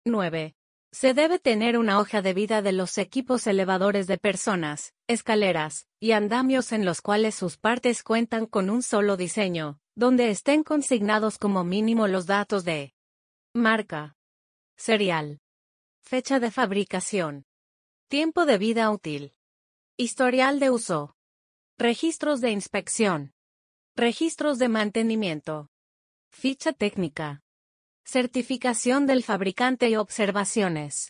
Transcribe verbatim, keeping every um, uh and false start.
nueve. Se debe tener una hoja de vida de los equipos elevadores de personas, escaleras y andamios en los cuales sus partes cuentan con un solo diseño, donde estén consignados como mínimo los datos de marca, serial, fecha de fabricación, tiempo de vida útil, historial de uso, registros de inspección, registros de mantenimiento, ficha técnica, certificación del fabricante y observaciones.